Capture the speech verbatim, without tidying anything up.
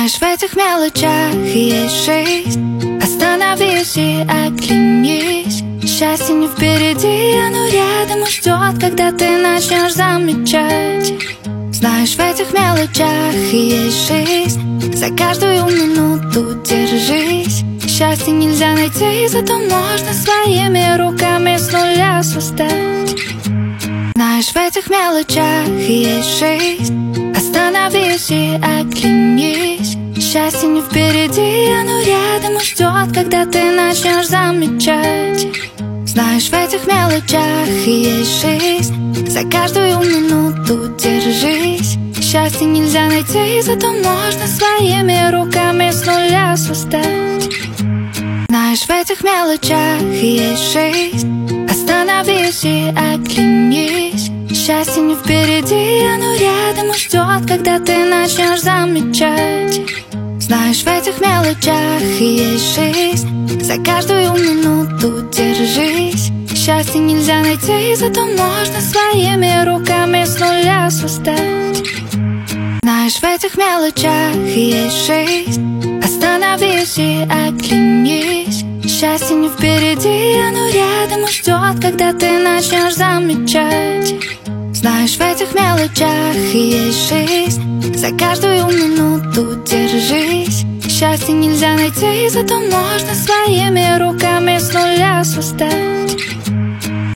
Знаешь, в этих мелочах есть жизнь. Остановись и оглянись. Счастье не впереди, оно рядом и ждет, когда ты начнешь замечать. Знаешь, в этих мелочах есть жизнь. За каждую минуту держись. Счастье нельзя найти, зато можно своими руками с нуля создать. Знаешь, в этих мелочах есть жизнь. Остановись и оглянись. Счастье не впереди, оно рядом и ждет, когда ты начнешь замечать. Знаешь, в этих мелочах есть жизнь. За каждую минуту держись. Счастье нельзя найти, зато можно своими руками с нуля создать. Знаешь, в этих мелочах есть жизнь. Остановись и оглянись. Счастье не впереди, оно рядом и ждет, когда ты начнешь замечать. Знаешь, в этих мелочах есть жизнь. За каждую минуту держись. Счастье нельзя найти, зато можно своими руками с нуля создать. Знаешь, в этих мелочах есть жизнь. Остановись и оглянись. Счастье не впереди, оно рядом и ждет, когда ты начнешь замечать. Знаешь, в этих мелочах есть жизнь. За каждую минуту держись. Счастье нельзя найти, зато можно своими руками с нуля создать.